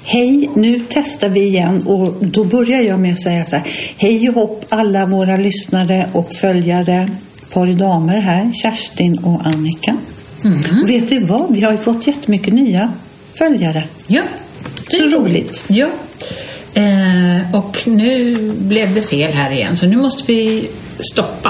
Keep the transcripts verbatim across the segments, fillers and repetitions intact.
Hej, nu testar vi igen och då börjar jag med att säga så här: hej och hopp alla våra lyssnare och följare, par damer här, Kerstin och Annika. Mm. Och vet du vad? Vi har ju fått jättemycket nya följare. Ja. Så roligt. Ja. Eh, och nu blev det fel här igen, så nu måste vi stoppa.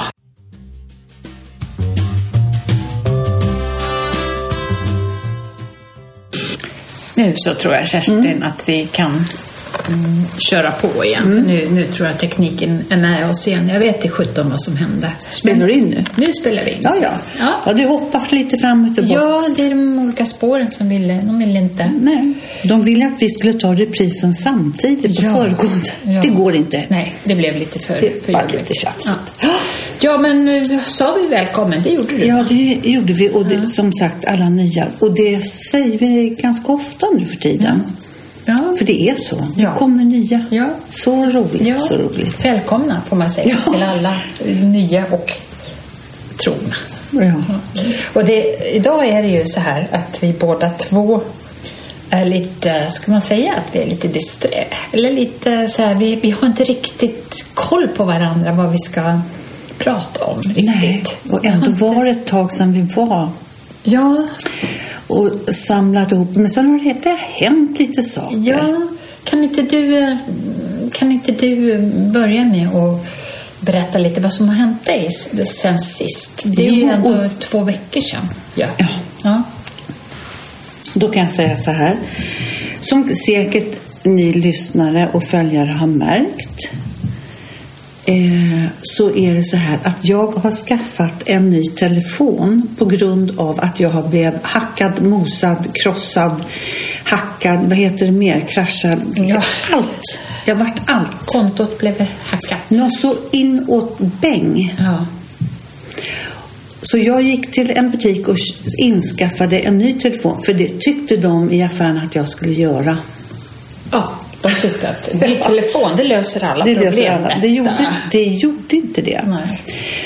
Nu så tror jag, Kerstin, mm. att vi kan mm, köra på igen. Mm. För nu, nu tror jag tekniken är med oss igen. Jag vet inte sjutton vad som hände. Spelar du in nu? Nu spelar vi in. Ja, ja. Ja. ja du hoppar lite fram och tillbaka. Ja, det är de olika spåren som ville. De ville inte. Nej, de ville att vi skulle ta reprisen samtidigt på ja. föregående. Ja. Det går inte. Nej, det blev lite för Det var lite tjafsigt. Ja. Ja, men sa vi välkommen, det gjorde du. Ja, det gjorde vi. Och det, ja. som sagt, alla nya. Och det säger vi ganska ofta nu för tiden. Ja. Ja. För det är så. Det ja. kommer nya. Ja. Så roligt, ja. så roligt. Välkomna, får man säga, ja. till alla nya och trogna. Ja. ja. Och det, idag är det ju så här att vi båda två är lite, ska man säga att vi är lite disträ. Eller lite så här, vi, vi har inte riktigt koll på varandra vad vi ska prata om riktigt. Nej, och ändå var det ett tag sedan vi var. Ja. Och samlat ihop. Men sen har det, det har hänt lite saker. Ja, kan inte du kan inte du börja med att berätta lite vad som har hänt dig sen sist? Det är jo, ju ändå och... två veckor sedan. Ja. Ja. ja. Då kan jag säga så här. Som säkert ni lyssnare och följare har märkt, Eh, så är det så här att jag har skaffat en ny telefon på grund av att jag har blivit hackad, mosad, krossad, hackad, vad heter det mer, kraschad, ja. allt. Jag har varit allt. Kontot blev hackat. Nå så inåt bäng. Ja. Så jag gick till en butik och inskaffade en ny telefon, för det tyckte de i affären att jag skulle göra. Ja. De tyckte att en telefon, det löser alla det problem. Löser alla. Det, gjorde, det gjorde inte det. Nej.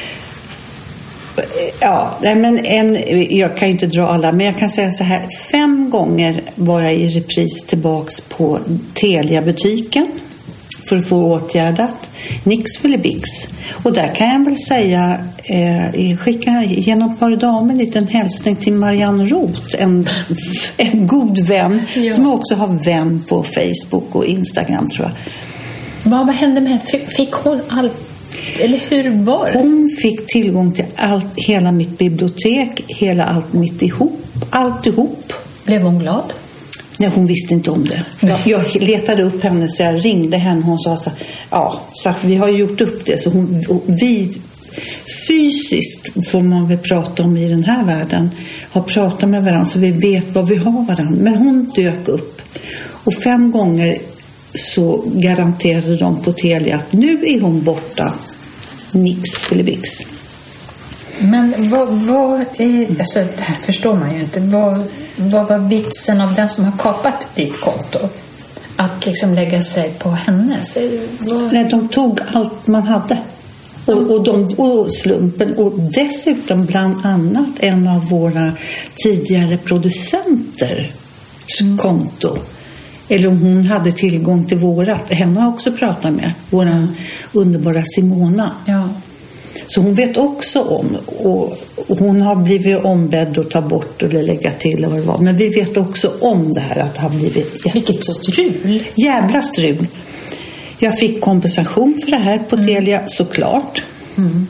Ja, men en, jag kan ju inte dra alla, men jag kan säga så här. Fem gånger var jag i repris tillbaks på Telia-butiken för att få åtgärdat. Nix Filibix. Och där kan jag väl säga, eh, skicka genom par damer en liten hälsning till Marianne Roth, en, en god vän, ja. som också har vän på Facebook och Instagram, tror jag. Vad, vad hände med henne? Fick hon allt? Eller hur var det? Hon fick tillgång till allt, hela mitt bibliotek, hela allt mitt ihop, allt ihop. Blev hon glad? Nej, hon visste inte om det. Jag, jag letade upp henne, så jag ringde henne. Hon sa så, ja, så att vi har gjort upp det. Så hon, vi fysiskt, får man väl prata om i den här världen, har pratat med varandra så vi vet vad vi har varandra. Men hon dök upp. Och fem gånger så garanterade de på Telia att nu är hon borta. Nix Filibix. Men vad, vad är, alltså det här förstår man ju inte. Vad, vad var vitsen av den som har kapat ditt konto? Att liksom lägga sig på henne? Vad... Nej, de tog allt man hade. Och, och, de, och slumpen. Och dessutom bland annat en av våra tidigare producenters mm. konto. Eller om hon hade tillgång till vårat. Henne har jag också pratat med. Våran mm. underbara Simona. Ja. Så hon vet också om, och hon har blivit ombedd att ta bort eller lägga till eller vad det var. Men vi vet också om det här att det har blivit... Vilket strul! Jävla strul! Jag fick kompensation för det här på Telia, mm. såklart. Mm.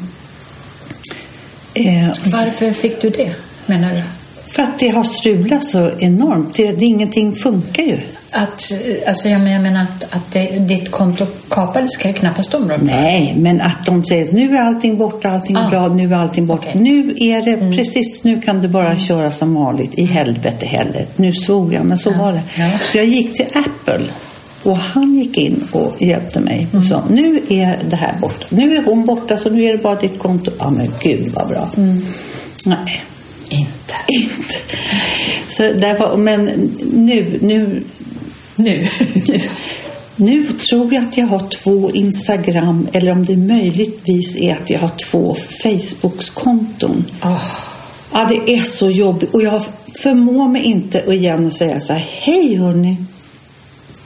Eh, Varför fick du det, menar du? För att det har strulat så enormt. Det, det, ingenting funkar ju. Att, alltså jag menar att, att det, ditt konto kapades ska ju knappast de röra. Nej, men att de säger nu är allting borta, allting är ah. bra, nu är allting borta. Okay. Nu är det mm. precis, nu kan du bara mm. köra som vanligt. I helvete heller. Nu svor jag, men så ja. var det. Ja. Så jag gick till Apple och han gick in och hjälpte mig. Och sa, mm. nu är det här borta. Nu är hon borta, så nu är det bara ditt konto. Ja, men gud vad bra. Mm. Nej. Inte. Inte. Så där var, men nu, nu, nu, nu, nu tror jag att jag har två Instagram, eller om det möjligtvis är att jag har två Facebooks-konton. Oh. Ja, det är så jobbigt. Och jag förmår mig inte att igen säga så här, hej hörni.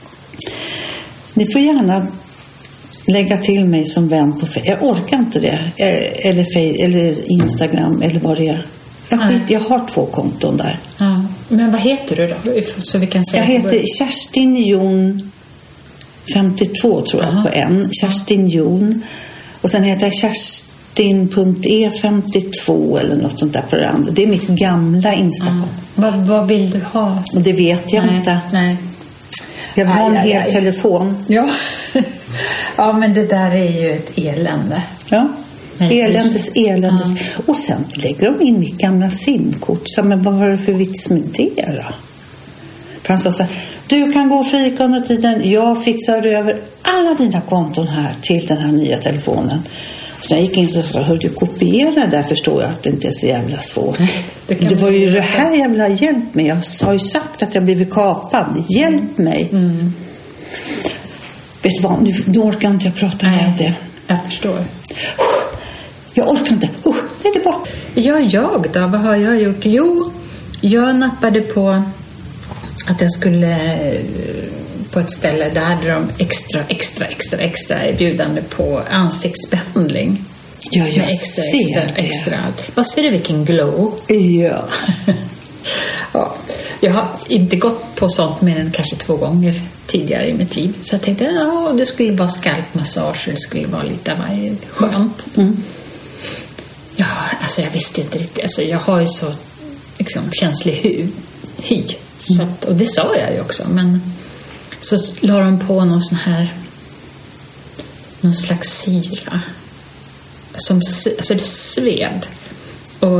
Ni får gärna lägga till mig som vän på Facebook. Jag orkar inte det. Eller, Fe- eller Instagram eller vad det är. Jag, skit, jag har två konton där. Ja. Men vad heter du då? Så vi kan säga jag heter Kerstin Jon femtiotvå tror jag. Aha. På en. Kerstin Jon. Och sen heter jag Kerstin punkt e femtiotvå eller något sånt där på det andra. Det är mitt gamla Instagram. Ja. Vad, vad vill du ha? Och det vet jag nej, inte. Nej. Jag vill aj, ha en aj, hel aj. telefon. Ja. Ja, men det där är ju ett elände. Ja. Eländes, eländes. Ja. Och sen lägger de in mitt gamla simkort. Så, men vad var det för vits med det då? För han sa så här, du kan gå och fika under tiden. Jag fixar över alla dina konton här till den här nya telefonen. Så jag gick in och sa, hör du kopiera där, förstår jag att det inte är så jävla svårt. det, det var ju det här jävla hjälp mig. Jag har ju sagt att jag blivit kapad. Hjälp mig. Mm. Vet du vad, nu, nu orkar inte jag prata med om det. Jag förstår. Jag orkar inte. Uh, det är det bra. Ja, jag då? Vad har jag gjort? Jo, jag nappade på att jag skulle på ett ställe där hade de extra, extra, extra, extra bjudande på ansiktsbehandling. Ja, jag extra, ser extra, det. extra. Vad ser du vilken glow? Ja. Ja. Jag har inte gått på sånt mer än kanske två gånger tidigare i mitt liv. Så jag tänkte, ja, det skulle vara skalpmassage och det skulle vara lite skönt. Mm. Ja, alltså jag visste ju inte riktigt. Alltså jag har ju så liksom känslig hu, hy. Så att, och det sa jag ju också. Men så la de på någon sån här någon slags syra. Som, alltså det sved. Och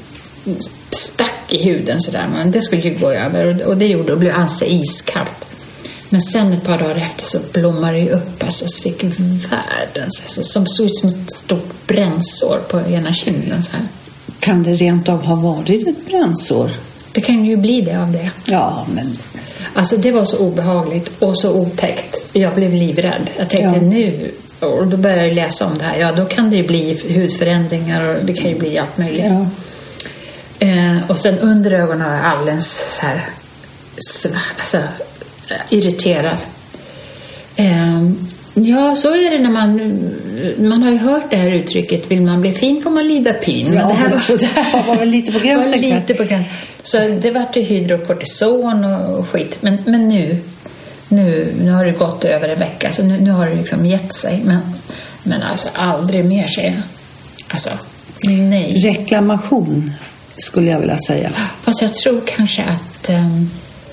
stack i huden sådär. Men det skulle ju gå över. Och det gjorde och blev alltså iskallt. Men sen ett par dagar efter så blommade det upp. Alltså så fick världens. Alltså, som såg ut som ett stort brännsår på ena kinden så här. Kan det rent av ha varit ett brännsår? Det kan ju bli det av det. Ja, men... Alltså det var så obehagligt och så otäckt. Jag blev livrädd. Jag tänkte Ja. nu, och då började jag läsa om det här. Ja, då kan det ju bli hudförändringar och det kan ju bli allt möjligt. Ja. Eh, och sen under ögonen har jag alldeles så här svart, alltså irriterad. Eh, ja, så är det när man man har ju hört det här uttrycket, vill man bli fin får man lida pin. Ja, det här var, det här var väl lite på gränsen. var lite på gränsen. Så det var till hydrokortison och skit. Men, men nu, nu, nu har det gått över en vecka, så nu, nu har det liksom gett sig. Men, men alltså aldrig mer säger jag. Alltså, nej. Reklamation skulle jag vilja säga. Fast jag tror kanske att um,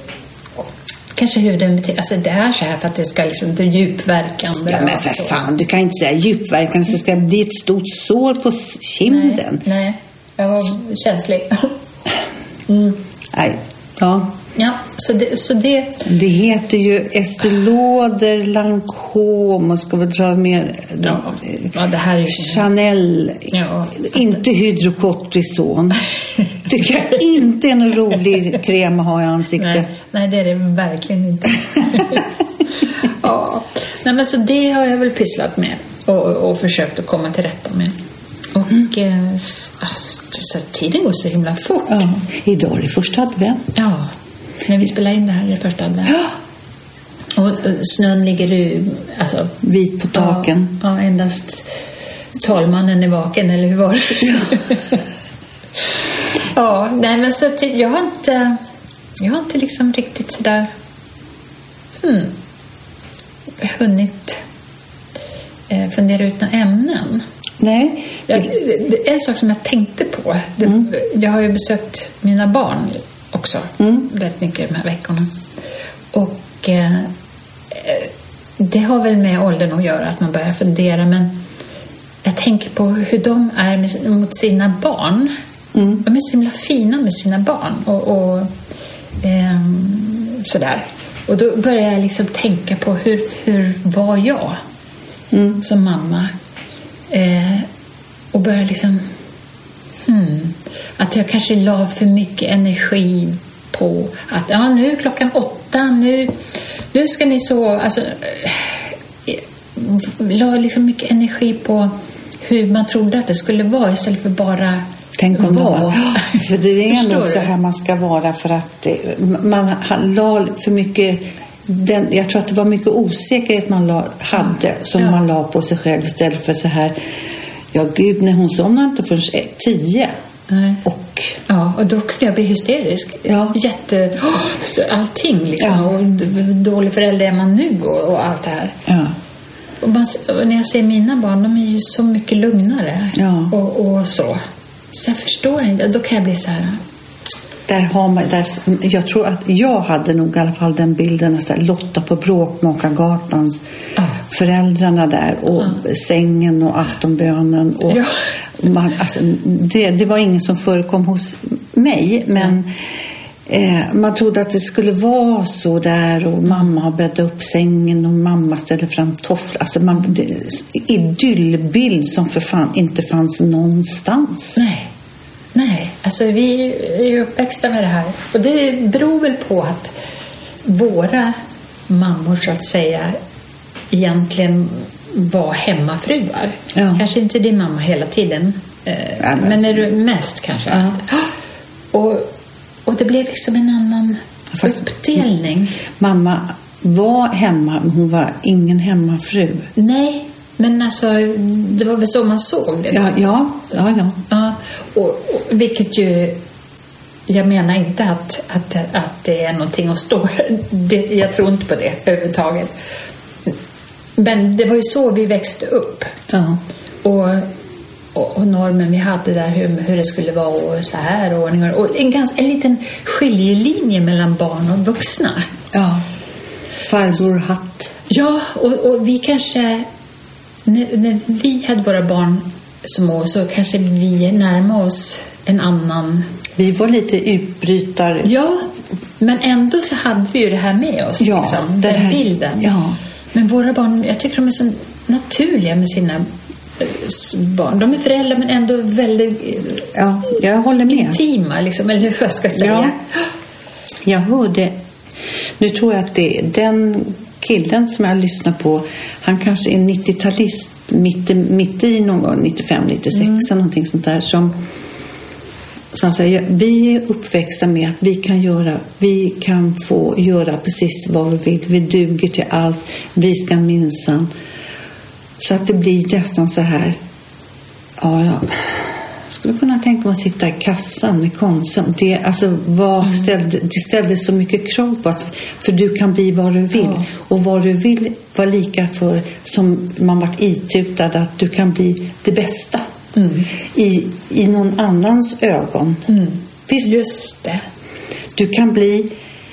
kanske huden, alltså det är så här för att det ska liksom bli djupverkande. Ja, men för fan, du kan inte säga djupverkande så det ska bli ett stort sår på kinden. Nej, nej. Jag var känslig. Mm. Nej, ja. Ja, så det, så det... Det heter ju Estée Lauder, Lancôme och ska vi dra mer... Ja, ja, det här är ju... Chanel, ja, inte hydrokortison. Tycker jag inte är en rolig kräm att ha i ansiktet. Nej, nej, det är det verkligen inte. Ja, nej, men så det har jag väl pysslat med och, och försökt att komma till rätta med. Och mm. eh, alltså, så tiden går så himla fort. Ja, idag är det första advent. Ja, när vi spelar in det här är det första advent. Ja. Och snön ligger ju alltså, vit på taken. Ja, ja, endast talmannen är vaken, eller hur var det? Ja, ja, nej men så jag har inte jag har inte liksom riktigt sådär hmm, hunnit eh, fundera ut några ämnen. Nej. Jag, det är en sak som jag tänkte på. Det, mm. Jag har ju besökt mina barn också mm. rätt mycket de här veckorna. Och eh, det har väl med åldern att göra att man börjar fundera, men jag tänker på hur de är med, mot sina barn. Mm. De är så himla fina med sina barn och, och eh, sådär. Och då börjar jag liksom tänka på hur, hur var jag mm. som mamma? Eh, och börjar liksom hmm, att jag kanske la för mycket energi på att ja, nu är klockan åtta, nu, nu ska ni så, alltså eh, la liksom mycket energi på hur man trodde att det skulle vara istället för bara tänk om vara. Man, för det är nog så här man ska vara, för att man la för mycket den, jag tror att det var mycket osäkerhet man la, hade ja. som ja. man la på sig själv istället för så här, ja gud, när hon somnade inte förrän tio. Nej. Och ja, och då kunde jag bli hysterisk. Ja. Jätte, oh, allting liksom. Ja. Och dålig förälder är man nu och, och allt det här. Ja. Och, man, och när jag ser mina barn, de är ju så mycket lugnare. Ja. Och, och så. Så jag förstår inte. Då kan jag bli så här. Där har man, där, jag tror att jag hade nog i alla fall den bilden, så här, Lotta på Bråkmakargatans, ja. föräldrarna där och ja. sängen och aftonbönen och ja. man, alltså, det, det var ingen som förekom hos mig, men eh, man trodde att det skulle vara så där, och mamma har bäddat upp sängen och mamma ställer fram tofflor, alltså man, det, idyllbild som för fan inte fanns någonstans. Nej. Nej, alltså vi är ju uppväxta med det här. Och det beror väl på att våra mammor, så att säga, egentligen var hemmafruar. Ja. Kanske inte din mamma hela tiden, eh, ja, men, men är du mest kanske. Ja. Och, och det blev liksom en annan Fast, uppdelning. Mamma var hemma, men hon var ingen hemmafru. Nej. Men alltså, det var väl så man såg det. Ja, ja, ja. ja. ja och, och, vilket ju, jag menar inte att, att, att det är någonting att stå. Det, jag tror inte på det överhuvudtaget. Men det var ju så vi växte upp. Ja. Och, och, och normen vi hade där, hur, hur det skulle vara och så här. Och, och en, ganska, en liten skiljelinje mellan barn och vuxna. Ja, farbror hatt. Ja, och, och vi kanske... När, när vi hade våra barn små, så kanske vi närmade oss en annan... Vi var lite utbrytare. Ja, men ändå så hade vi ju det här med oss. Ja, liksom, den den här, bilden. Ja. Men våra barn, jag tycker de är så naturliga med sina barn. De är föräldrar men ändå väldigt ja, jag håller med. intima, liksom, eller hur jag ska säga. Ja. Jag hörde... Nu tror jag att det är den... killen som jag lyssnar på, han kanske är nittiotalist mitt, mitt i någon gång, nittiofem, nittiosex mm. någonting sånt där, som, som han säger, vi är uppväxta med att vi kan göra, vi kan få göra precis vad vi vill, vi duger till allt, vi ska minsann, så att det blir nästan så här, ja, ja. Skulle kunna tänka mig att sitta i kassan med Konsum. Det, alltså, vad mm. ställde, det ställde så mycket krav på att, för du kan bli vad du vill. Ja. Och vad du vill var lika för som man varit itutad att du kan bli det bästa. Mm. I, I någon annans ögon. Mm. Visst? Just det. Du kan bli...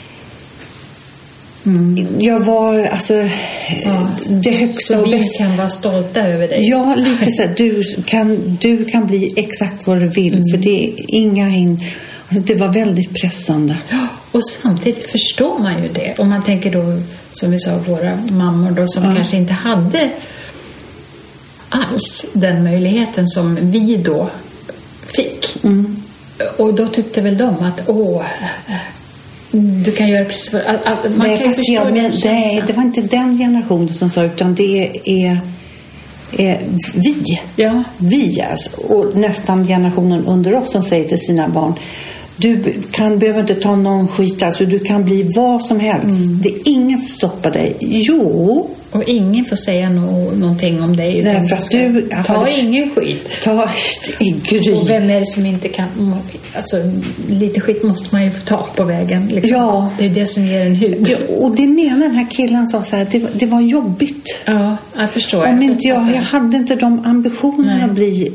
Mm. Jag var alltså ja. det högsta så och bästa. Så vi kan vara stolta över dig. Ja, lite så här, du kan, du kan bli exakt vad du vill, mm. för det är inga hin. Alltså, det var väldigt pressande. Ja, och samtidigt förstår man ju det. Om man tänker då, som vi sa, våra mammor då, som ja. kanske inte hade alls den möjligheten som vi då fick. Mm. Och då tyckte väl de att åh, du kan göra precis för all, all, man nej, kan ju förstå jag, den det, det var inte den generationen som sa, utan det är, är vi. Ja. Vi alltså, och nästan generationen under oss som säger till sina barn, du kan, behöver inte ta någon skit, alltså du kan bli vad som helst. Mm. Det är ingen som stoppar dig. Jo. Och ingen får säga no, någonting om dig. Nej, för att du, ta hade, ingen skit. Ta i gry. Och vem är det som inte kan... Alltså, lite skit måste man ju få ta på vägen. Liksom. Ja. Det är det som ger en hud. Ja, och det menar den här killen sa så här, det, det var jobbigt. Ja, jag förstår. Om jag, inte jag, jag hade inte de ambitionerna att bli...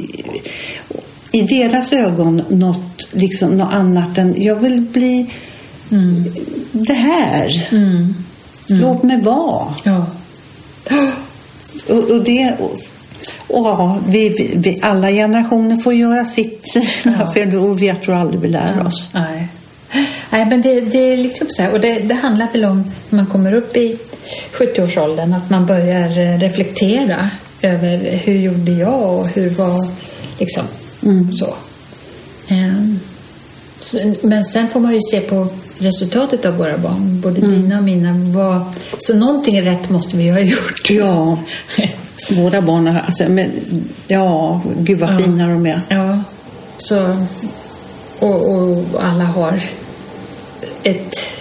I deras ögon något, liksom, något annat än jag vill bli mm. det här. Mm. Mm. Låt mig vara. Ja. Och, och det och, och, ja, vi, vi, vi, alla generationer får göra sitt. Ja. För, och jag tror aldrig vi lär ja. oss. Nej. Nej, men det, det är liksom så här. Och det, det handlar väl om när man kommer upp i sjuttioårsåldern att man börjar reflektera över hur gjorde jag och hur var liksom mm. så. Um, så. Men sen får man ju se på resultatet av våra barn, både mm. dina och mina. Var, så någonting rätt måste vi ju ha gjort. Ja, våra barn har, alltså, men, ja, gud vad ja. fina de är. Ja, så och, och alla har ett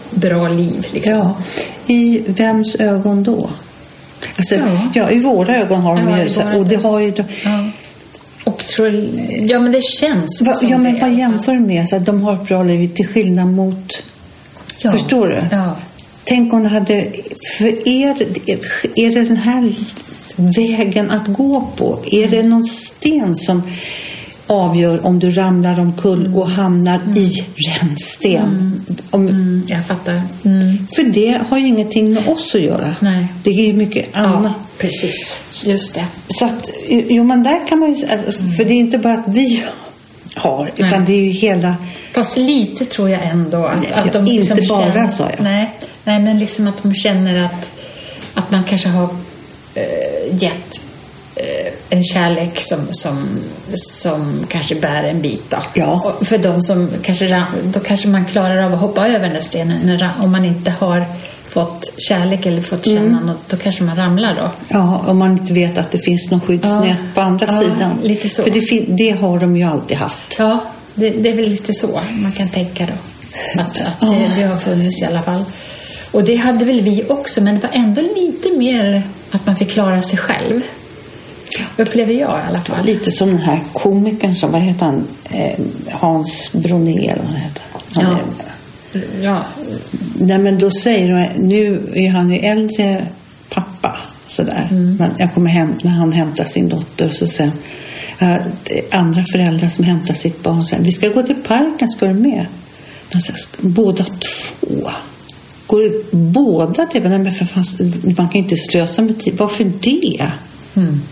bra liv. Liksom. Ja. I vems ögon då? Alltså, ja. ja, i våra ögon har de ja, ju så, och det har ju... Ja. Och tror, ja, men det känns Va, som ja, men det. vad jämför med så att de har ett bra liv till skillnad mot... Ja. Förstår du? Ja. Tänk om det hade... För er, är det den här vägen att gå på? Är det någon sten som avgör om du ramlar omkull och hamnar mm. i rännsten? Mm. Om, mm, jag fattar. Mm. För det har ju ingenting med oss att göra. Nej. Det är ju mycket annat. Ja, precis. Just det. Så att, jo men där kan man ju... För det är inte bara att vi har, utan nej. Det är ju hela... Fast lite tror jag ändå att, nej, att de liksom inte bara känner, sa jag. Nej, nej, men liksom att de känner att, att man kanske har äh, gett äh, en kärlek som, som, som kanske bär en bit då. Ja. Och för de som kanske, då kanske man klarar av att hoppa över den där stenen när, om man inte har fått kärlek eller fått känna mm. något, då kanske man ramlar då. Ja, om man inte vet att det finns någon skyddsnät ja. på andra ja, sidan. Lite så. För det, det har de ju alltid haft. Ja, det, det är väl lite så man kan tänka då. Att, att ja. det, det har funnits i alla fall. Och det hade väl vi också, men det var ändå lite mer att man fick klara sig själv. Upplever jag i alla fall. Lite som den här komikern som, vad heter han? Eh, Hans Bronér, vad heter han? Ja. Ja. Nej, men då säger de, nu är han ju äldre pappa sådär. Mm. Men jag kommer hem när han hämtar sin dotter och så sen äh, andra föräldrar som hämtar sitt barn säger, vi ska gå till parken, ska du med? Säger, båda två går båda till, men för fan, man kan inte slösa med tid. Varför det? Mm.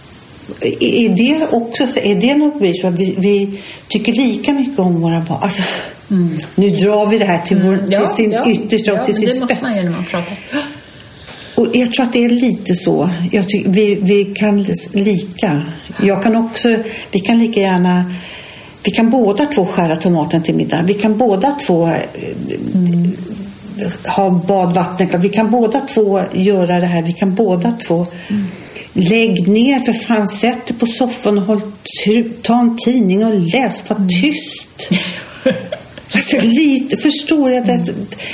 Är det också, är det något vis att vi, vi tycker lika mycket om våra barn? Alltså, mm. nu drar vi det här till, vår, till ja, sin ja, yttersta och ja, till sin spets. Det måste man ju när man pratar. Och jag tror att det är lite så. Jag tycker, vi, vi kan lika. Jag kan också, vi kan lika gärna, vi kan båda två skära tomaten till middag. Vi kan båda två mm. ha badvattnet. Vi kan båda två göra det här. Vi kan båda två mm. lägg ner för fan, sätt dig på soffan och håll, ta en tidning och läs, var mm. tyst. Alltså lite, förstår jag det? Mm.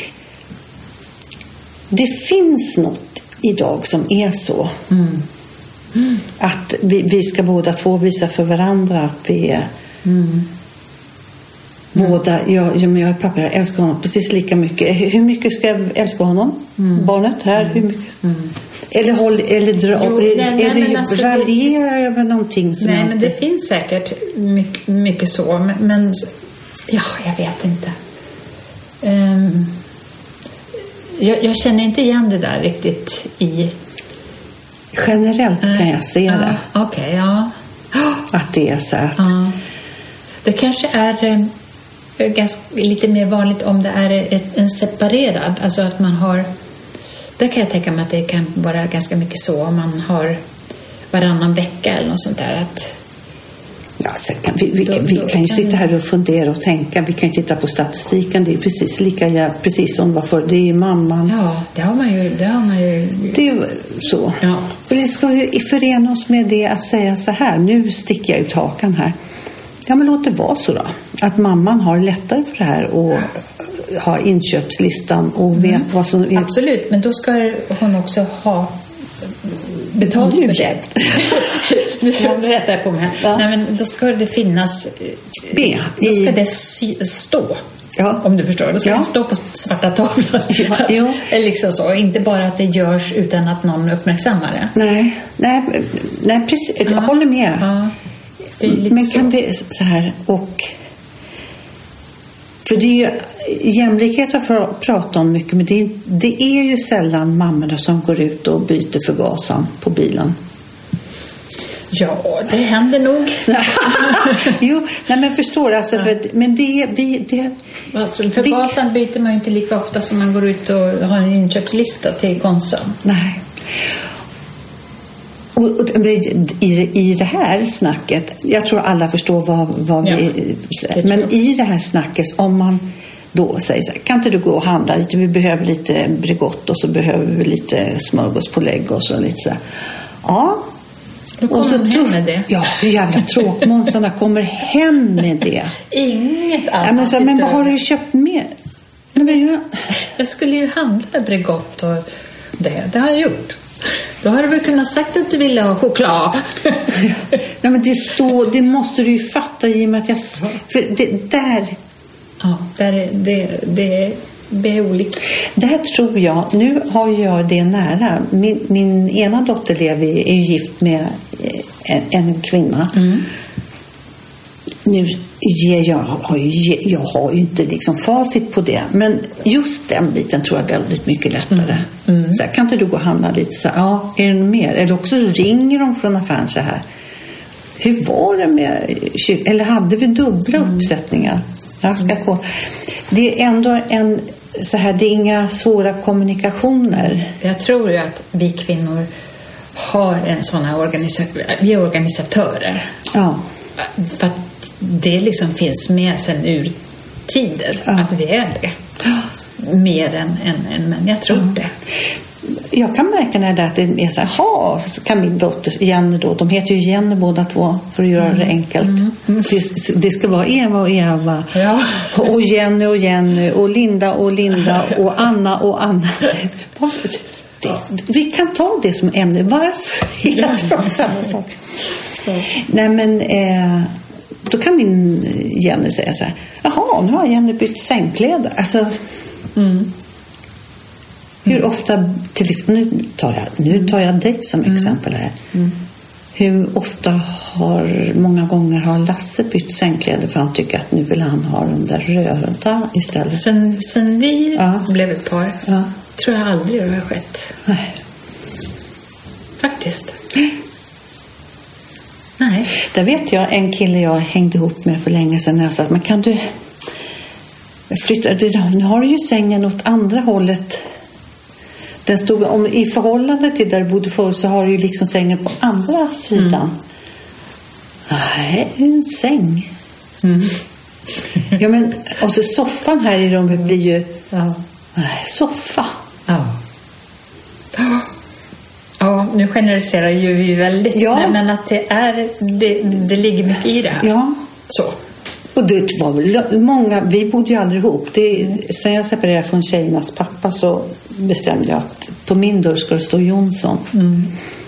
Det finns något idag som är så. Mm. Mm. Att vi, vi ska båda två visa för varandra att vi är mm. båda, jag, jag, jag är pappa, jag älskar honom precis lika mycket. Hur mycket ska jag älska honom? Mm. Barnet här, hur mycket? Mm. Eller, håll, eller, dra, jo, nej, nej, eller alltså raljera det, över någonting som nej, jag men inte... det finns säkert mycket, mycket så, men, men ja, jag vet inte. Um, jag, jag känner inte igen det där riktigt i... Generellt kan jag se uh, det. Okej, okay, ja. Att det är så att... Uh, det kanske är uh, ganska, lite mer vanligt om det är ett, en separerad, alltså att man har... Där kan jag tänka mig att det kan vara ganska mycket så om man har varannan vecka eller något sånt där. Att ja, så kan vi, vi, då, vi då kan ju kan sitta här och fundera och tänka. Vi kan ju titta på statistiken. Det är precis lika ja, precis som var förr. Det är ju mamman. Ja, det har man ju. Det, har man ju... det är så. Ja. Vi ska ju förena oss med det att säga så här. Nu sticker jag ut hakan här. Ja, men låt det vara så då. Att mamman har lättare för det här och ha inköpslistan och vet mm. vad som är... Absolut, men då ska hon också ha betalt för det. Nu ska jag berätta på mig. Ja. Nej, men då ska det finnas... B. Då ska det stå. Ja. Om du förstår. Då ska ja. det stå på svarta tavlan. Ja. Ja. Eller liksom så. Inte bara att det görs utan att någon uppmärksammar det. Nej, nej, nej precis. Ja. Jag håller med. Ja. Det är lite men så. Kan vi så här och... För det är ju jämlikhet att prata om mycket, men det är, det är ju sällan mammorna som går ut och byter förgasaren på bilen. Ja, det händer nog. Jo, nej men förstår alltså, ja. för, men det, vi, det alltså, förgasaren vi, byter man ju inte lika ofta som man går ut och har en inköpslista till Konsum. Nej. Och, och, i, I det här snacket, jag tror alla förstår vad, vad ja, vi men i det här snacket, om man då säger så här, kan inte du gå och handla lite, vi behöver lite Bregott och så behöver vi lite smörgåspålägg och så lite så här. Ja. Då kommer och så de hem med det. Ja, hur jävla tråkmånsarna kommer hem med det. Inget annat. Ja, men, så, men vad har du köpt med? Men jag... jag skulle ju handla Bregott och det, det har jag gjort. Då har du väl kunnat sagt att du ville ha choklad. Nej, men det står, det måste du ju fatta i och med att jag... För det där... Ja, där är, det, det, det är olika. Där tror jag, nu har jag det nära. Min, min ena dotter lever, är ju gift med en, en kvinna. Mm. Nu ger jag, har ju, jag har ju inte liksom facit på det. Men just den biten tror jag är väldigt mycket lättare. Mm. Mm. Så här, kan inte du gå och handla lite så här, ja, är det något mer? Eller också ringer de från affären så här. Hur var det med kyck? Eller hade vi dubbla mm. uppsättningar? Raska mm. Det är ändå en så här, det är inga svåra kommunikationer. Jag tror ju att vi kvinnor har en sån här organisation. Vi är organisatörer. Ja. För att det liksom finns med sen ur tider ja. Att vi är det. Mer än, än, än men jag tror ja. Det. Jag kan märka när det är att det är så här, ha, så kan min dotter Jenny då, de heter ju Jenny båda två för att göra mm. det enkelt. Mm. Mm. Det, det ska vara Eva och Eva ja. Och Jenny och Jenny och Linda och Linda och Anna och Anna. Det, det, vi kan ta det som ämne. Varför heter de samma sak? Ja. Nej men eh, då kan min Jenny säga så här, jaha, nu har Jenny bytt sängkläder. Alltså mm. hur ofta, till exempel, nu tar jag, nu tar jag dig som mm. exempel här. Mm. Hur ofta har, många gånger har Lasse bytt sängkläder för han tycker att nu vill han ha de där röda istället. Sen, sen vi ja. Blev ett par ja. Tror jag aldrig det har skett. Nej. Faktiskt. Nej. Där vet jag en kille jag hängde ihop med för länge sedan. Jag sa, men kan du flytta, nu har du ju sängen åt andra hållet. Den stod, om, i förhållande till där du bodde förr så har du ju liksom sängen på andra sidan. Mm. Nej, en säng. Mm. Ja, men och så soffan här i rummet blir ju ja. Nej, soffa. Ja. Ja, nu generaliserar ju vi väldigt. Ja. Men att det är det, det ligger mycket i det här. Ja. Så. Och det var väl många, vi bodde ju aldrig ihop. Det, sen jag separerade från tjejernas pappa så bestämde jag att på min dörr ska det stå Jonsson. Mm.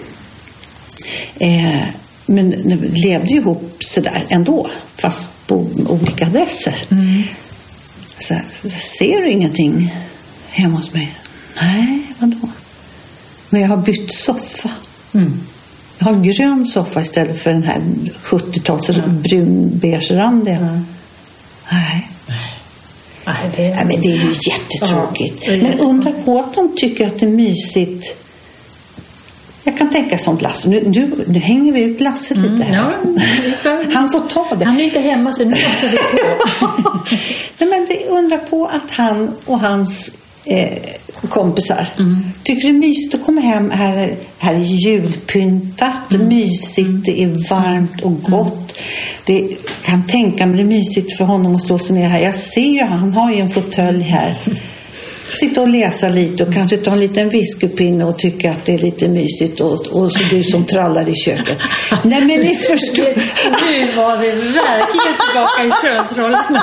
Eh, men vi levde ju ihop sådär ändå, fast på olika adresser. Mm. Så, ser du ingenting hemma hos mig? Nej, vadå? Men jag har bytt soffa. Mm. Jag har en grön soffa istället för den här sjuttio-tals mm. brun-beige-randiga. Mm. Nej. Nej, det är... Nej, men det är ju jättetråkigt. Ja. Men undra på att de tycker att det är mysigt. Jag kan tänka sånt Lasse. Nu, nu, nu hänger vi ut Lasse lite mm, här. Ja, han får ta det. Han är inte hemma så nu måste vi på. Nej, men det undrar på att han och hans eh, kompisar mm. tycker det är mysigt att komma hem. Här, här är julpyntat, mm. mysigt, det är varmt och gott. Mm. Det kan tänka mig det är mysigt för honom att stå sig ner här. Jag ser ju, han har ju en fåtölj här. Sitta och läsa lite och kanske ta en liten whiskupinne och tycka att det är lite mysigt och, och så du som trallar i köket. Nej, men ni förstår. Nu var det verkligen tillbaka i könsrollerna.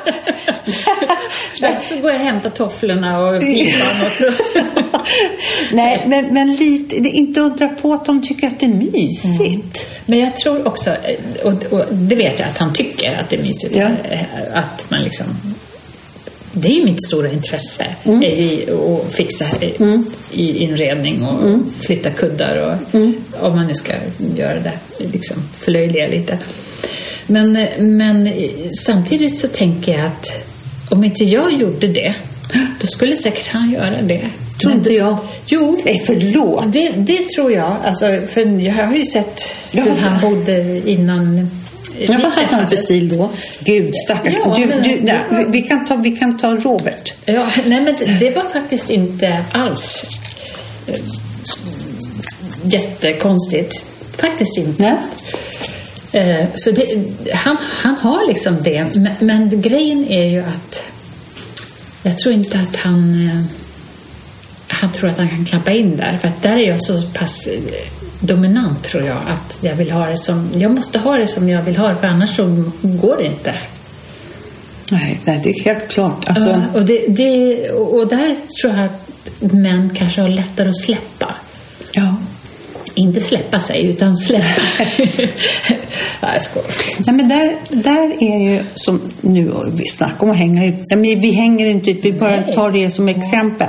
Så går jag och hämtar tofflorna och pipan och så. Nej, men, men lite, det är inte undra på att de tycker att det är mysigt. Mm. Men jag tror också, och, och det vet jag att han tycker att det är mysigt, ja. Att man liksom... Det är ju mitt stora intresse mm. i att fixa mm. i inredning och mm. flytta kuddar och mm. om man nu ska göra det liksom förlöjliga lite. Men, men samtidigt så tänker jag att om inte jag gjorde det då skulle säkert han göra det. Tror inte jag. Jo, nej, förlåt. Det, det tror jag. Alltså, för jag har ju sett hur ja. Han bodde innan. Ja, vad hade han för stil då? Gud, stackars. Ja, du, men, du, nej, var... vi, kan ta, vi kan ta Robert. Ja, nej, men det var faktiskt inte alls äh, jättekonstigt. Faktiskt inte. Äh, så det, han, han har liksom det. Men, men grejen är ju att jag tror inte att han äh, han tror att han kan klappa in där. För att där är jag så pass... dominant tror jag att jag vill ha det som jag måste ha det som jag vill ha det för annars så går det inte. Nej, nej, det är helt klart. Alltså... Ja, och, det, det, och där tror jag att män kanske har lättare att släppa. Ja. Inte släppa sig, utan släppa. Ja, jag skojar. Nej, men där, där är ju som nu, vi snackar om att hänga ut. Nej, men vi hänger inte ut, vi bara Nej. tar det som exempel.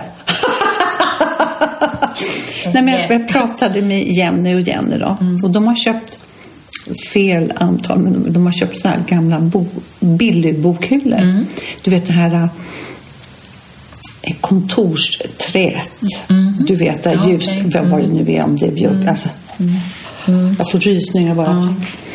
Nej, men jag, jag pratade med Jenny och Jenny då. Mm. Och de har köpt fel antal, men de har köpt så här gamla bo, billig-bokhyllor. Mm. Du vet det här äh, kontorsträet. Mm. Du vet det här ljus, okay. Vad var det nu är, om det är björk. Mm. Alltså, mm. Mm. Jag får rysningar bara. Mm.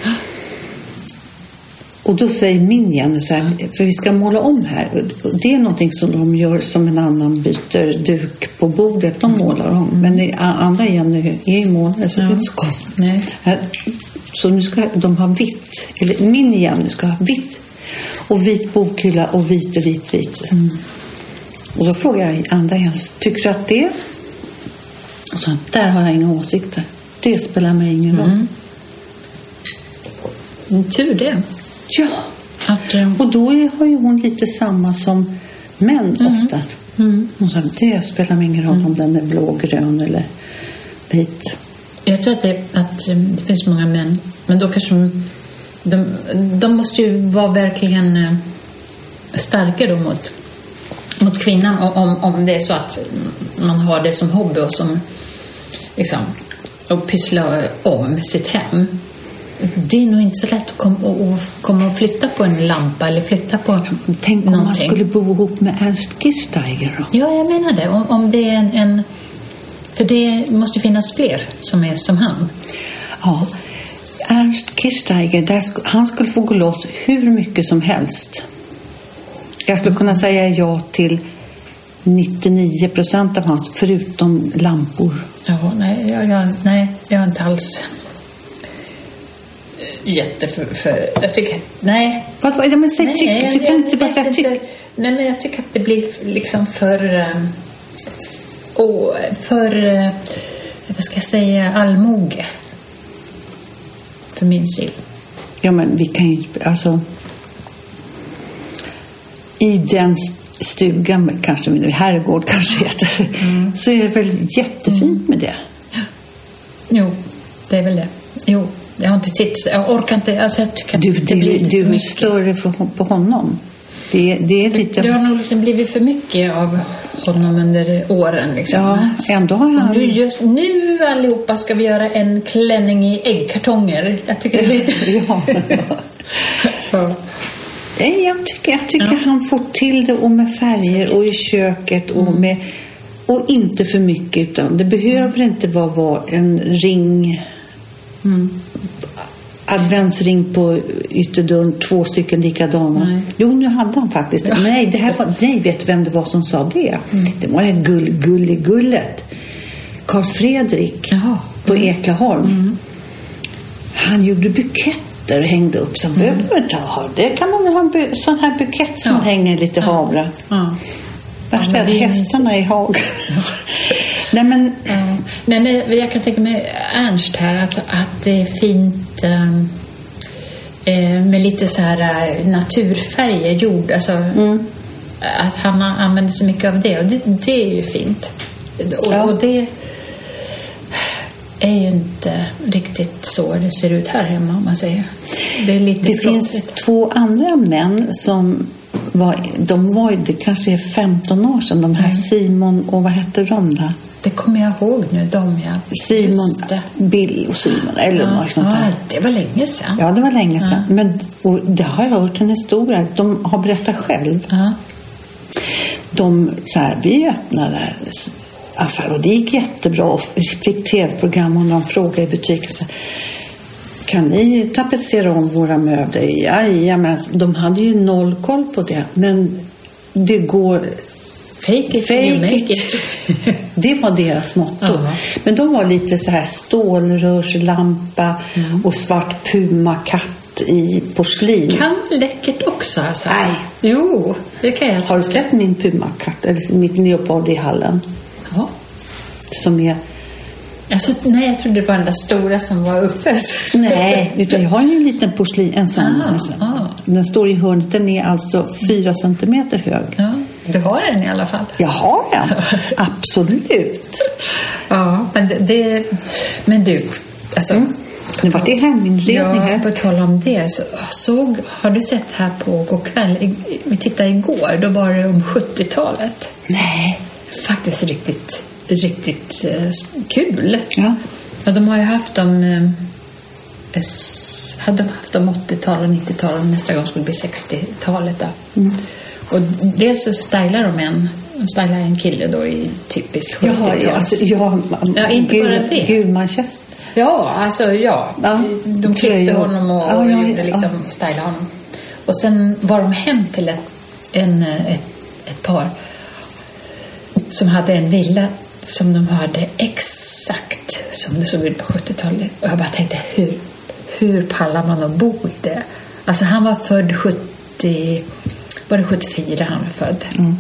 Och då säger min Jenny så här, för vi ska måla om här. Det är någonting som de gör som en annan byter duk på bordet. De målar om. Men det andra Jenny är ju målare, så ja. Det är inte så konstigt. Nej. Så nu ska de ha vitt. Eller min Jenny ska ha vitt. Och vit bokhylla och vit och vit, vit. Mm. Och så frågar jag andra Jens, tycker du att det? Och så, där har jag inga åsikter. Det spelar mig ingen roll. Mm. Tur det. Ja, att, um... och då är, har ju hon lite samma som män mm. ofta. Mm. Hon sa, det spelar mig ingen roll mm. om den är blå, grön eller vit. Jag tror att det, att det finns många män, men då kanske de, de, de måste ju vara verkligen starka då mot, mot kvinnan om, om det är så att man har det som hobby och som liksom, och pyssla om sitt hem. Det är nog inte så lätt att komma och, komma och flytta på en lampa eller flytta på Tänk om någonting. Man skulle bo ihop med Ernst Kirchsteiger då? Ja, jag menar det. Om, om det är en, en... För det måste finnas fler som är som han. Ja, Ernst Kirchsteiger, där, han skulle få gå loss hur mycket som helst. Jag skulle mm. kunna säga ja till nittionio procent av hans, förutom lampor. Ja, nej, jag, jag, nej, jag är inte alls... jätte för, för jag tycker nej vad vad men säg tycker du kan jag, inte bara säga tycker nej men jag tycker att det blir liksom för och för vad ska jag säga allmoge för min stil. Ja, men vi kan ju alltså i den stugan kanske i herrgård kanske heter mm. så är det väl jättefint mm. med det. Jo, det är väl det. Jo. Jag har inte tittat, jag orkar inte, alltså jag tycker att du, det blir du, du är mycket. Större för, på honom. Det, det är lite... Det har nog liksom blivit för mycket av honom under åren liksom. Ja, ändå har han... Nu, just, nu allihopa ska vi göra en klänning i äggkartonger. Jag tycker det är lite... ja. ja. Jag tycker, jag tycker ja. Han får till det och med färger och i köket och mm. med... Och inte för mycket, utan det behöver mm. inte vara, vara en ring... Mm. Adventsring på ytterdörren, två stycken likadana. Nej. Jo, nu hade han faktiskt ja. nej, det här var, nej, vet vem det var som sa det? Mm. Det var det gull, gulligullet Carl Fredrik Jaha. På mm. Eklaholm. Mm. Han gjorde buketter och hängde upp. Så mm. behöver man inte ha det. Kan man ha en bu- sån här bukett som ja. Hänger lite ja. Havre. Ja. Värsta ja, är hästarna i hag. Nej, men... Ja. Nej, men jag kan tänka mig Ernst här att, att det är fint eh, med lite så här naturfärger, jord. Alltså, mm. att han använder så mycket av det. Och det, det är ju fint. Och, ja. och det är ju inte riktigt så det ser ut här hemma, om man säger. Det är lite det finns två andra män som var, de var det kanske är femton år sedan, de här mm. Simon och vad heter de där? Det kommer jag ihåg nu, de ja. Simon, Bill och Simon eller ja, något sånt där. Ja, det var länge sedan. Ja, det var länge sedan. Ja. Men och det har jag hört en historia. De har berättat själv. Ja. De så här, vi öppnade affär och det gick jättebra och fick tv-program och de frågade i butiken så, kan ni tapetsera om våra möbler? Ja, ja, men de hade ju noll koll på det. Men det går... Fake it, Fake make it. it. Det var deras motto. Uh-huh. Men de var lite så här stålrörslampa mm. och svart puma-katt i porslin. Kan läckert också alltså. Nej. Jo, det kan jag. Har du sett min puma-katt? Eller mitt leopard i hallen? Ja. Som är... Alltså, nej, jag trodde det var den där stora som var uppe. Nej, utan jag har ju en liten porslin, en sån. Ah, alltså. ah. den står i hörnet. Den är alltså fyra centimeter hög. Ja, du har den i alla fall. Jag har den, absolut. Ja, men det, det men du, alltså... Mm. Nu var det heminredning här. Ja, på tal om det. Så, såg, har du sett här på går kväll? Vi tittade igår, då var det om sjuttiotalet. Nej. Faktiskt riktigt, riktigt eh, kul. Ja. Ja, de har ju haft dem... Eh, hade de haft dem åttiotalet och nittiotalet, nästa gång skulle det bli sextiotalet då. Mm. Och dels så stylar de en de stylar en kille då i typisk sjuttiotal. Ja, alltså, ja, ja, inte gul, bara det. Gul Manchester. Ja, alltså ja. ja de klippte honom och, ja, ja, och gjorde liksom ja. stylade honom. Och sen var de hem till ett, en, ett, ett par som hade en villa som de hade exakt som det såg ut på sjuttiotalet. Och jag bara tänkte, hur, hur pallar man att bo i det? Alltså han var född sjuttio, var det sjuttiofyra han var född. Mm.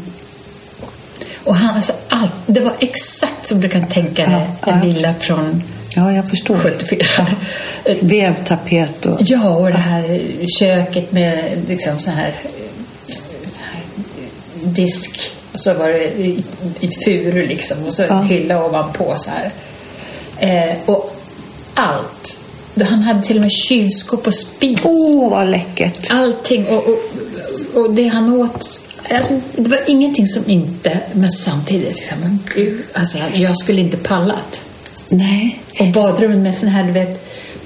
Och han, alltså allt, det var exakt som du kan tänka dig ja, en ja. villa från ja, jag förstår. sjuttiofyra. Ja. Vävtapet och... Ja, och det här köket med liksom så här, så här disk. Och så var det i ett furu liksom. Och så ja. hylla ovanpå så här. Eh, och allt. Han hade till och med kylskåp och spis. Åh, oh, vad läckert. Allting. Och, och, och det han åt... Det var ingenting som inte... Men samtidigt liksom, men gud, alltså jag, jag skulle inte pallat. Nej. Och badrummet med sån här, du vet,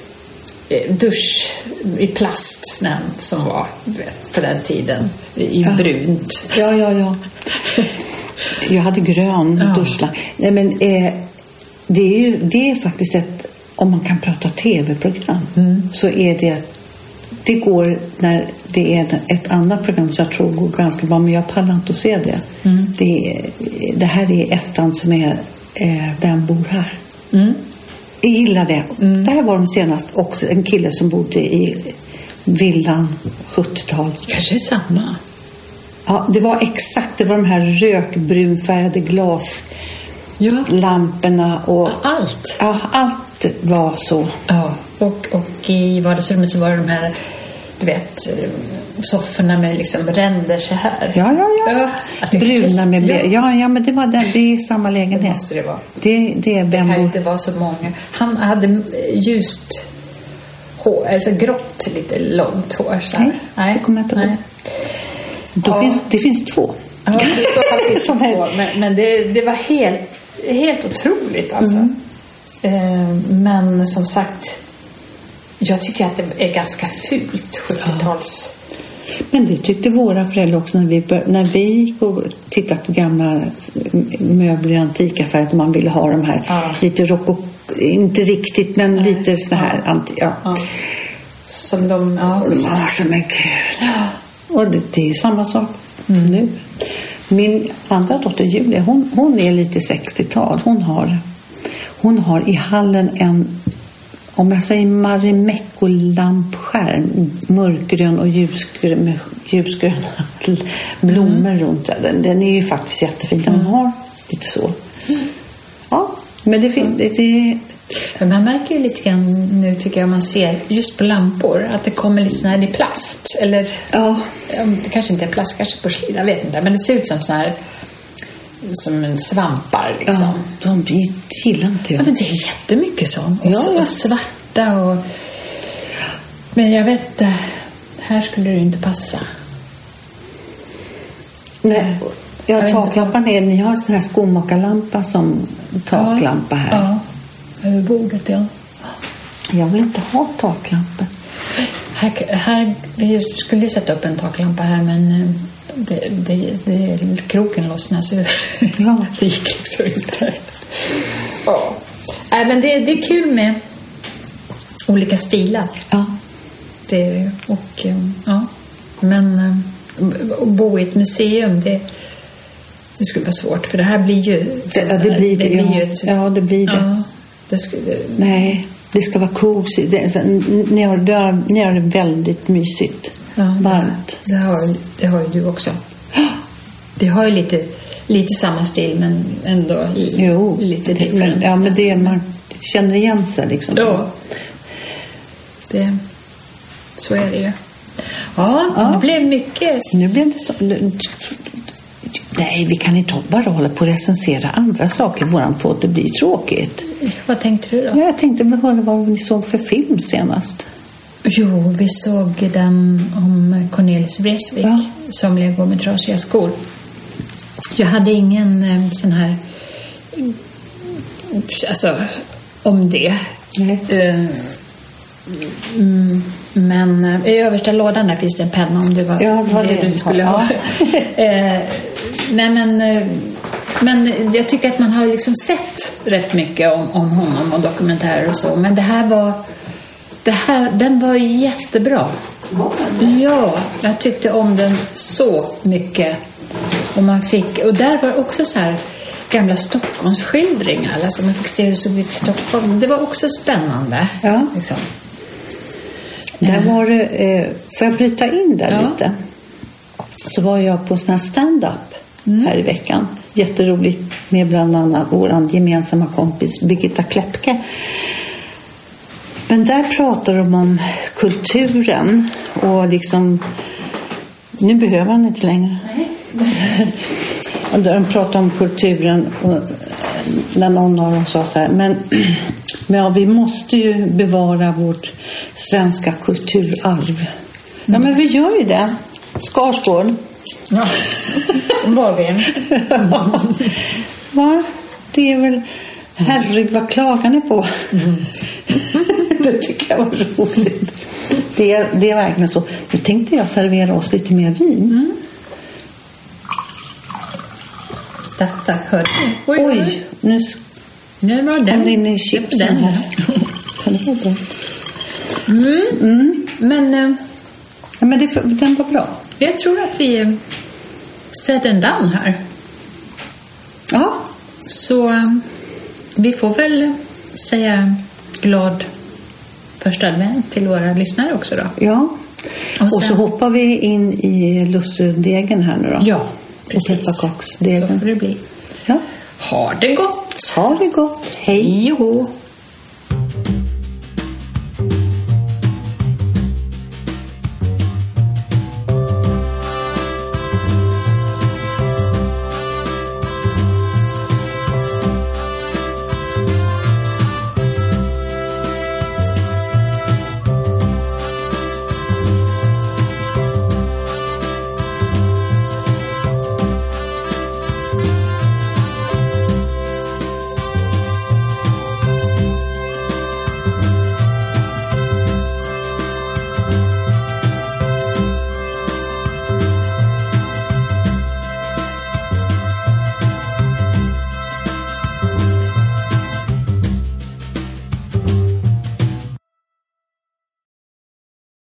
dusch i plast snön som var, du vet, på den tiden i ja. brunt. Ja, ja, ja. Jag hade grön ja. duschla. Nej, men eh, det är ju det är faktiskt ett, om man kan prata tv-program mm. så är det det går när det är ett annat program som jag tror går ganska bra, men jag pallar inte att se det. Mm. Det, det här är ettan som är eh, Vem bor här? Mm. Jag gillar det. Mm. Där var de senast också en kille som bodde i villan sjuttiotal. Kanske samma. Ja, det var exakt, det var de här rökbrunfärgade glas ja. lamporna och allt. Ja, allt var så. Ja, och, och i vardagsrummet så var det de här, du vet, sofforna med liksom ränder så här. Ja, ja, ja. ja bruna med ja. ja, ja, men det var den, det är samma lägenhet. Det måste det vara. Det, det är Vem bor. Det var så många. Han hade ljust hår, alltså grått lite långt hår så här. Nej, Nej. det kommer jag inte ihåg. Då ja. finns, det finns två. Ja, det så faktiskt två. Men, men det, det var helt, helt otroligt alltså. Mm. Eh, men som sagt, jag tycker att det är ganska fult sjuttio-tals. Ja. Men det tyckte våra föräldrar också när vi, bör, när vi gick och tittade på gamla möbler i antikaffärer, att man ville ha de här ja. lite rock, inte riktigt men Nej. lite såna här ja. anti, ja. Ja. som de ja, och de har så mycket ja. och det, det är ju samma sak mm. nu. Min andra dotter Julia, hon, hon är lite sextiotal. Hon har hon har i hallen en, om jag säger Marimekko-lampskärm, mörkgrön och ljusgrön med ljusgröna blommor mm. runt den. Den är ju faktiskt jättefin. Den mm. har lite så. Ja, men det finns det, det man märker ju lite grann nu tycker jag man ser just på lampor att det kommer lite sån här i plast eller ja. det kanske inte är plast, kanske porslin, jag vet inte, men det ser ut som sån här som en svampar liksom. Ja, de gillar inte jag. Ja, men det är jättemycket sånt. Och, ja. och svarta och men jag vet här skulle det inte passa. Nej, jag har taklampan är, ni har en sån här skomakarlampa som taklampa här. Ja. Över bordet, ja. Jag vill inte ha taklampa. Här, här, vi skulle ju sätta upp en taklampa här, men det, det, det, kroken lossnade så ja. det gick liksom inte. Ja. Äh, men det, det är kul med olika stilar. Ja. Det, och, ja. Men att bo i ett museum, det det skulle vara svårt, för det här blir ju det, ja, det blir det, det blir ja. ju ett, ja, det blir det. Ja, det ska, det, nej, det ska vara cozy. Det, så, ni, har, det har, ni har det väldigt mysigt. Ja, varmt. Det, det, har, det har ju du också. Vi har ju lite, lite samma stil, men ändå jo, lite det, different. Men, ja, men det man känner igen sig liksom. Ja, det, så är det ju. Ja, Ja. det blev mycket. Nu blev det så... Nej, vi kan inte bara hålla på och recensera andra saker i våran podd. Det blir tråkigt. Vad tänkte du då? Ja, jag tänkte höra vad ni såg för film senast. Jo, vi såg den om Cornelis Vreeswijk Ja. som lever med trasiga skor. Jag hade ingen eh, sån här... Alltså, om det. Nej. Eh, mm, men eh, i översta lådan där finns det en penna om det var, Ja, det var det du du skulle har. ha. eh, nej, men... Eh, men jag tycker att man har liksom sett rätt mycket om, om honom och dokumentärer och så. Men det här var... Det här, den var jättebra. Ja, jag tyckte om den så mycket. Och man fick, och där var också så här gamla Stockholmsskildringar. Alltså man fick se hur det såg ut i Stockholm. Det var också spännande. Ja. Liksom. Där var det, eh, får jag bryta in där Ja. lite? Så var jag på sån här stand-up Mm. här i veckan. Jätteroligt med bland annat vår gemensamma kompis Birgitta Kläppke. Men där pratar de om kulturen och liksom... Nu behöver han inte längre. Nej. Och där de pratar om kulturen och när någon av dem sa så här, men, men ja, vi måste ju bevara vårt svenska kulturarv. Ja, men vi gör ju det. Skarsgård. Ja, Morgan. Ja. Va? Det är väl... Herregud, vad klagar ni på? Mm. Det tycker jag var roligt. Det är, det är verkligen så. Nu tänkte jag servera oss lite mer vin. Mm. Tack, tack. Hörde ni? Oj, Oj, nu det var den. kom det in i chipsen den. här. Kan det vara bra? Mm. Mm. Men... Eh, Ja, men det, den var bra. jag tror att vi är said and done här. Ja, Så eh, vi får väl säga glad första advent till våra lyssnare också då. ja. Och Och, sen- så hoppar vi in i lussedegen här nu då. Ja, Och precis. pepparkaksdegen. Så får det bli. Ja. Ha det gott! Ha det gott. Hej. Jo.